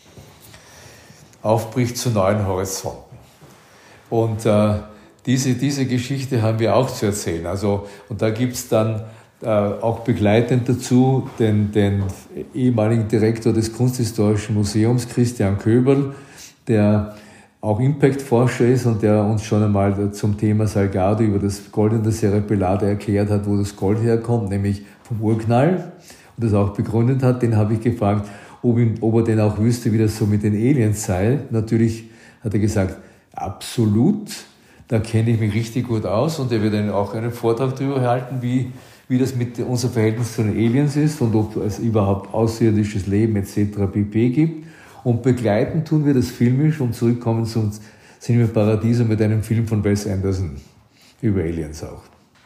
aufbricht zu neuen Horizonten. Und äh, diese, diese Geschichte haben wir auch zu erzählen. Also, und da gibt es dann äh, auch begleitend dazu den, den ehemaligen Direktor des Kunsthistorischen Museums, Christian Köberl, der auch Impact-Forscher ist und der uns schon einmal zum Thema Salgado über das goldene Serrapellade erklärt hat, wo das Gold herkommt, nämlich vom Urknall, und das auch begründet hat. Den habe ich gefragt, ob, ihn, ob er denn auch wüsste, wie das so mit den Aliens sei. Natürlich hat er gesagt, absolut, da kenne ich mich richtig gut aus, und er wird dann auch einen Vortrag darüber halten, wie, wie das mit unser Verhältnis zu den Aliens ist und ob es überhaupt außerirdisches Leben et cetera pp. Gibt. Und begleiten tun wir das filmisch und zurückkommen zum Cinema Paradiso mit einem Film von Wes Anderson über Aliens auch.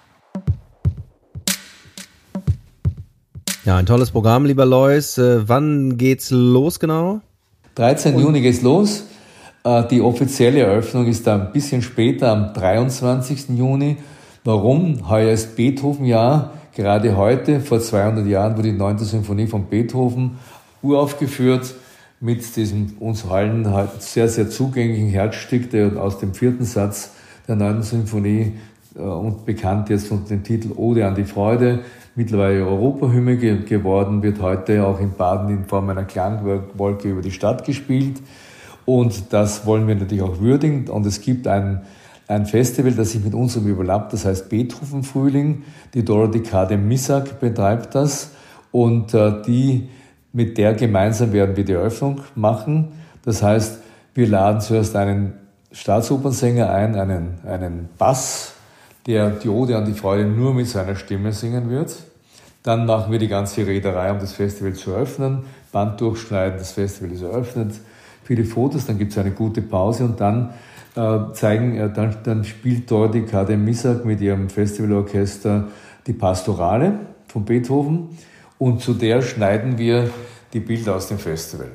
Ja, ein tolles Programm, lieber Lois. Äh, wann geht's los genau? dreizehnten Juni geht's los. Äh, die offizielle Eröffnung ist da ein bisschen später, am dreiundzwanzigsten Juni. Warum? Heuer ist Beethoven-Jahr. Gerade heute, vor zweihundert Jahren, wurde die neunte Symphonie von Beethoven uraufgeführt mit diesem uns allen halt sehr, sehr zugänglichen Herzstück, der aus dem vierten Satz der neunten Symphonie äh, und bekannt jetzt unter dem Titel Ode an die Freude, mittlerweile Europahymne ge- geworden, wird heute auch in Baden in Form einer Klangwolke über die Stadt gespielt. Und das wollen wir natürlich auch würdigen. Und es gibt ein, ein Festival, das sich mit unserem überlappt, das heißt Beethoven-Frühling. Die Dorothy Kade-Missak betreibt das, und äh, die, mit der gemeinsam werden wir die Eröffnung machen. Das heißt, wir laden zuerst einen Staatsopernsänger ein, einen, einen Bass, der die Ode an die Freude nur mit seiner Stimme singen wird. Dann machen wir die ganze Reederei, um das Festival zu eröffnen. Band durchschneiden, das Festival ist eröffnet. Viele Fotos, dann gibt es eine gute Pause, und dann äh, zeigen, äh, dann, dann spielt Dorothy Kade-Missak mit ihrem Festivalorchester die Pastorale von Beethoven, und zu der schneiden wir die Bilder aus dem Festival.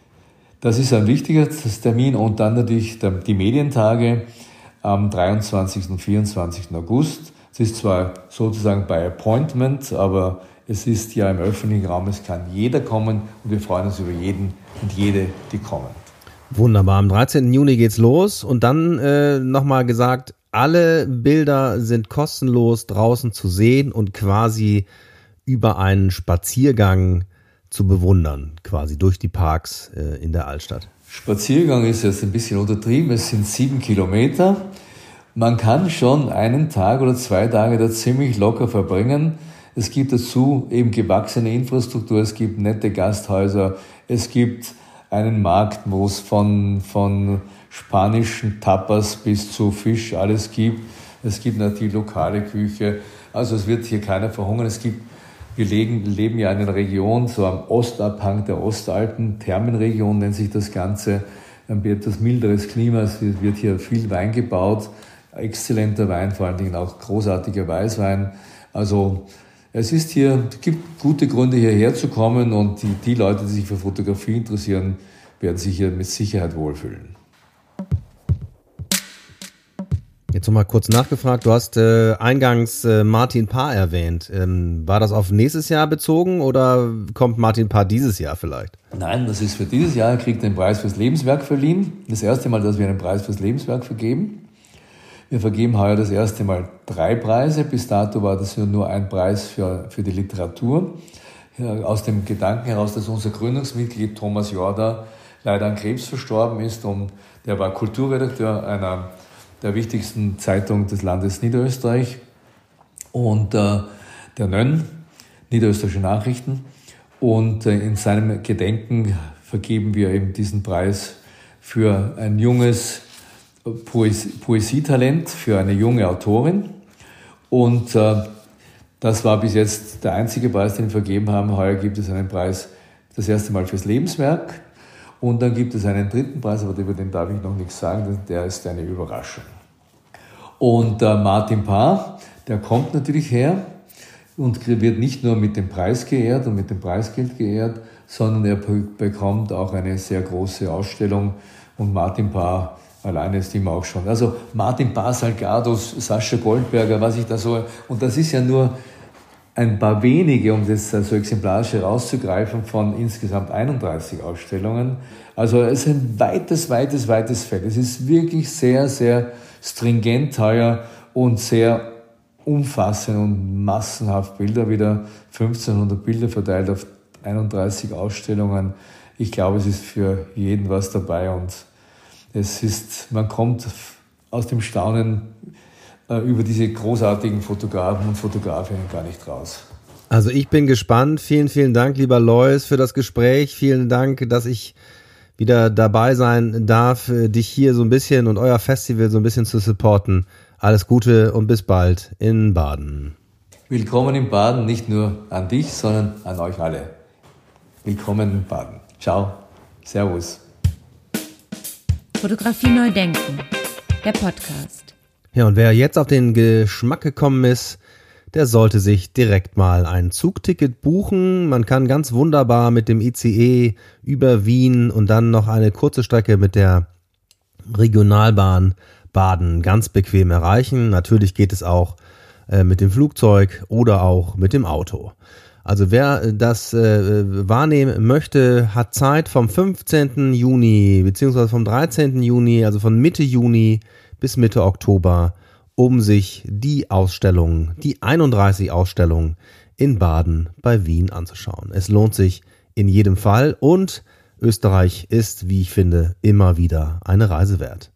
Das ist ein wichtiger Termin, und dann natürlich die Medientage am dreiundzwanzigsten und vierundzwanzigsten August. Es ist zwar sozusagen by Appointment, aber es ist ja im öffentlichen Raum, es kann jeder kommen, und wir freuen uns über jeden und jede, die kommen. Wunderbar, am dreizehnten Juni geht's los, und dann äh, nochmal gesagt, alle Bilder sind kostenlos draußen zu sehen und quasi über einen Spaziergang zu bewundern, quasi durch die Parks äh, in der Altstadt. Spaziergang ist jetzt ein bisschen untertrieben, es sind sieben Kilometer. Man kann schon einen Tag oder zwei Tage da ziemlich locker verbringen. Es gibt dazu eben gewachsene Infrastruktur, es gibt nette Gasthäuser, es gibt einen Markt, wo es von, von spanischen Tapas bis zu Fisch alles gibt. Es gibt natürlich lokale Küche, also es wird hier keiner verhungern. Es gibt Wir leben, leben ja in einer Region, so am Ostabhang der Ostalpen, Thermenregion nennt sich das Ganze, ein etwas milderes Klima, es wird hier viel Wein gebaut, exzellenter Wein, vor allen Dingen auch großartiger Weißwein. Also es ist hier, es gibt gute Gründe hierher zu kommen und die, die Leute, die sich für Fotografie interessieren, werden sich hier mit Sicherheit wohlfühlen. Jetzt nochmal kurz nachgefragt, du hast äh, eingangs äh, Martin Paar erwähnt. Ähm, war das auf nächstes Jahr bezogen oder kommt Martin Paar dieses Jahr vielleicht? Nein, das ist für dieses Jahr, er kriegt den Preis fürs Lebenswerk verliehen. Das erste Mal, dass wir einen Preis fürs Lebenswerk vergeben. Wir vergeben heuer das erste Mal drei Preise. Bis dato war das nur ein Preis für, für die Literatur. Aus dem Gedanken heraus, dass unser Gründungsmitglied Thomas Jorda leider an Krebs verstorben ist und der war Kulturredakteur einer der wichtigsten Zeitung des Landes Niederösterreich und äh, der N Ö N, Niederösterreichische Nachrichten. Und äh, in seinem Gedenken vergeben wir eben diesen Preis für ein junges Poesie, Poesietalent, für eine junge Autorin. Und äh, das war bis jetzt der einzige Preis, den wir vergeben haben. Heuer gibt es einen Preis das erste Mal fürs Lebenswerk. Und dann gibt es einen dritten Preis, aber über den darf ich noch nichts sagen, der ist eine Überraschung. Und äh, Martin Paar, der kommt natürlich her und wird nicht nur mit dem Preis geehrt und mit dem Preisgeld geehrt, sondern er bekommt auch eine sehr große Ausstellung und Martin Paar alleine ist ihm auch schon. Also Martin Paar, Salgados, Sascha Goldberger, was ich da so, und das ist ja nur ein paar wenige, um das so exemplarisch herauszugreifen, von insgesamt einunddreißig Ausstellungen. Also es ist ein weites, weites, weites Feld. Es ist wirklich sehr, sehr stringent teuer und sehr umfassend und massenhaft Bilder, wieder fünfzehnhundert Bilder verteilt auf einunddreißig Ausstellungen. Ich glaube, es ist für jeden was dabei und es ist, man kommt aus dem Staunen über diese großartigen Fotografen und Fotografinnen gar nicht raus. Also ich bin gespannt. Vielen, vielen Dank, lieber Lois, für das Gespräch. Vielen Dank, dass ich wieder dabei sein darf, dich hier so ein bisschen und euer Festival so ein bisschen zu supporten. Alles Gute und bis bald in Baden. Willkommen in Baden, nicht nur an dich, sondern an euch alle. Willkommen in Baden. Ciao. Servus. Fotografie neu denken. Der Podcast. Ja, und wer jetzt auf den Geschmack gekommen ist, der sollte sich direkt mal ein Zugticket buchen. Man kann ganz wunderbar mit dem I C E über Wien und dann noch eine kurze Strecke mit der Regionalbahn Baden ganz bequem erreichen. Natürlich geht es auch äh, mit dem Flugzeug oder auch mit dem Auto. Also wer das äh, wahrnehmen möchte, hat Zeit vom fünfzehnten Juni beziehungsweise vom dreizehnten Juni, also von Mitte Juni bis Mitte Oktober, um sich die Ausstellung, die einunddreißig Ausstellungen in Baden bei Wien anzuschauen. Es lohnt sich in jedem Fall und Österreich ist, wie ich finde, immer wieder eine Reise wert.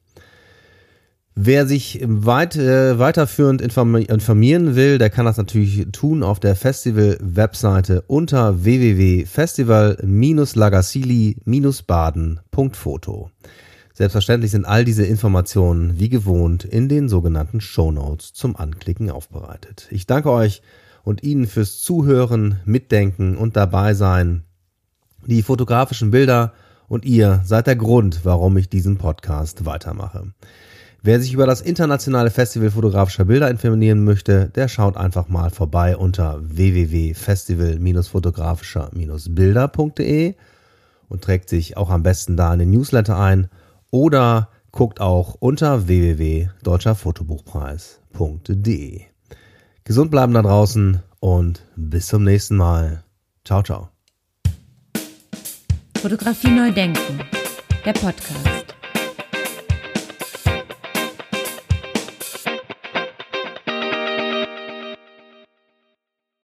Wer sich weit, äh, weiterführend informi- informieren will, der kann das natürlich tun auf der Festival-Webseite unter w w w punkt festival Bindestrich lagassili Bindestrich baden Punkt foto. Selbstverständlich sind all diese Informationen wie gewohnt in den sogenannten Shownotes zum Anklicken aufbereitet. Ich danke euch und Ihnen fürs Zuhören, Mitdenken und dabei sein. Die fotografischen Bilder und ihr seid der Grund, warum ich diesen Podcast weitermache. Wer sich über das internationale Festival fotografischer Bilder informieren möchte, der schaut einfach mal vorbei unter w w w punkt festival Bindestrich fotografischer Bindestrich bilder Punkt de und trägt sich auch am besten da in den Newsletter ein oder guckt auch unter w w w punkt deutscher fotobuchpreis Punkt de. Gesund bleiben da draußen und bis zum nächsten Mal. Ciao, ciao. Fotografie neu denken. Der Podcast.